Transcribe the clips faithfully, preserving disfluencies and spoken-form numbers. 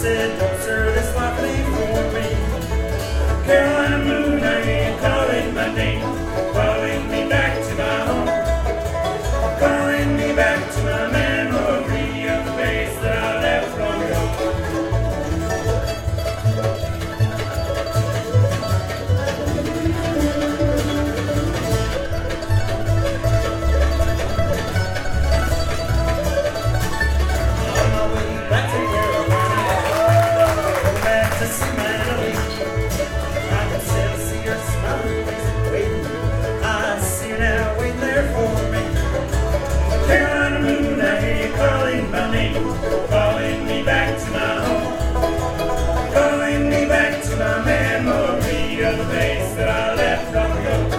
said, no sir, this life ain't for me. Carolina moon, I ain't calling my name, calling me back to my home, calling me back to my memory of the place that I left long ago. Calling me back to my home, calling me back to my memory of the place that I left long ago.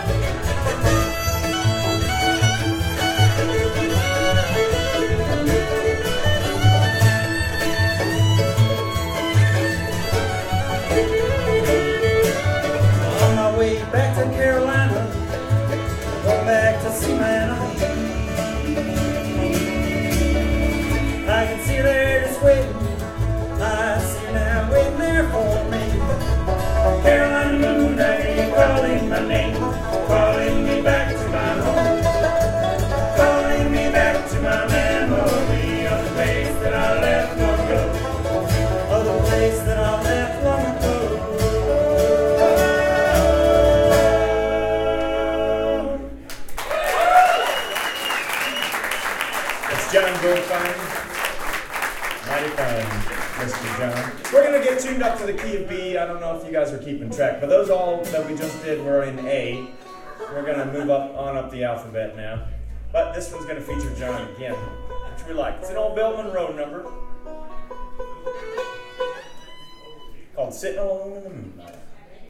On my way back to Carolina, going back to see my enemy. I can see her there just waiting. I see her now waiting there for me. Carolina moon, I hear you calling my name, calling me back to my home, calling me back to my memory of the place that I left long ago, of the place that I left long ago. It's John Goldfine. Mighty fine, Mister John. We're going to get tuned up to the key of B. I don't know if you guys are keeping track, but those all that we just did were in A. We're going to move up on up the alphabet now. But this one's going to feature John again, which we like. It's an old Bill Monroe number called Sitting Alone in the Moonlight.